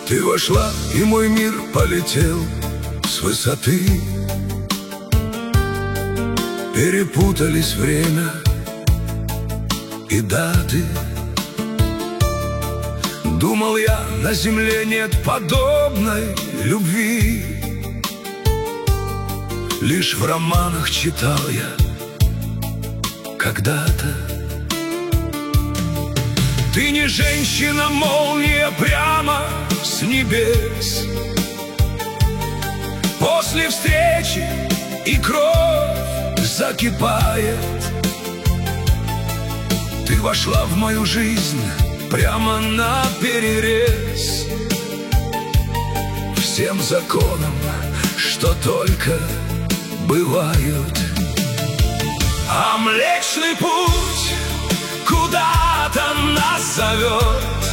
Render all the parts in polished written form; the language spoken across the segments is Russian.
Ты вошла, и мой мир полетел с высоты. Перепутались время и даты. Думал я, на земле нет подобной любви. Лишь в романах читал я когда-то. Ты не женщина, молния прямо с небес. После встречи и кровь закипает. Ты вошла в мою жизнь прямо наперерез всем законам, что только бывают. А Млечный Путь куда-то нас зовет,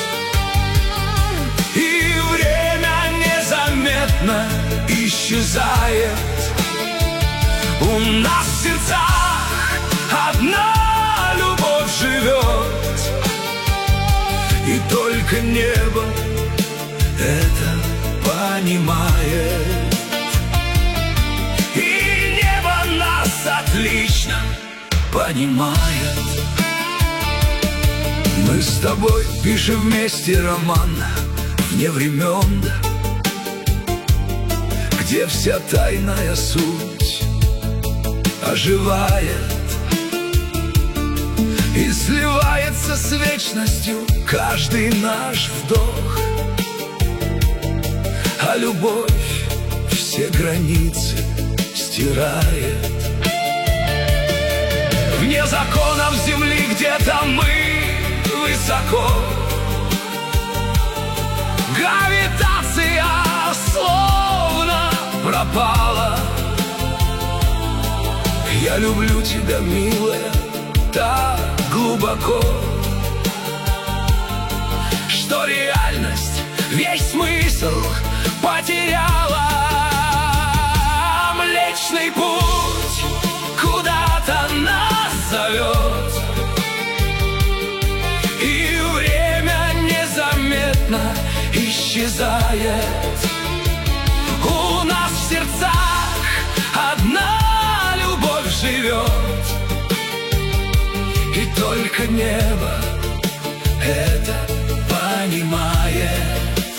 и время незаметно исчезает. У нас в сердцах одна любовь живет, и только небо это понимает. И небо нас отлично понимает. Мы с тобой пишем вместе роман вне времен, где вся тайная суть оживает и сливается с вечностью каждый наш вдох. А любовь все границы стирает. Вне законов земли где-то мы высоко. Гравитация словно пропала. Я люблю тебя, милая, так глубоко, что реальность весь смысл потеряла. Млечный Путь куда-то нас зовет, и время незаметно исчезает. У нас в сердцах одна любовь живет, и только небо это понимает.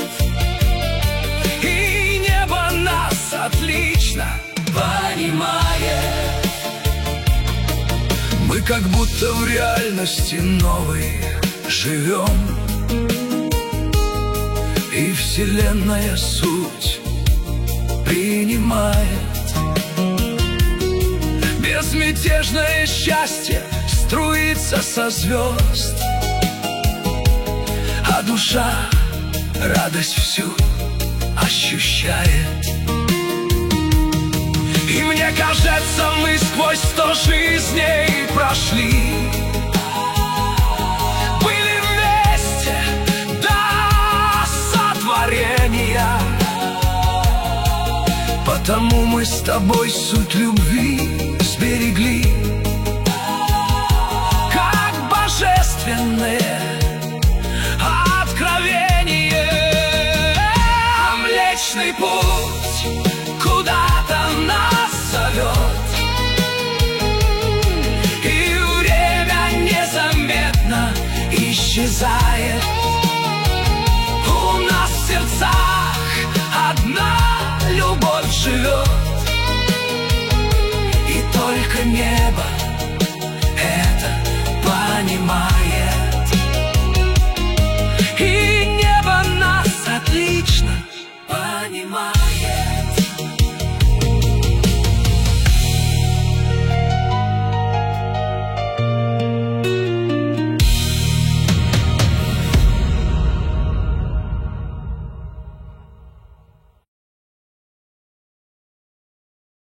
И небо нас отлично понимает. Мы как будто в реальности новой живем, и вселенная суть принимает. Безмятежное счастье струится со звезд, а душа радость всю ощущает. И мне кажется, мы сквозь 100 жизней прошли, были вместе до сотворения. Потому мы с тобой суть любви сберегли, как божественное откровение. Млечный Путь куда-то нас зовет, и время незаметно исчезает. У нас в сердцах одна любовь живет, и только небо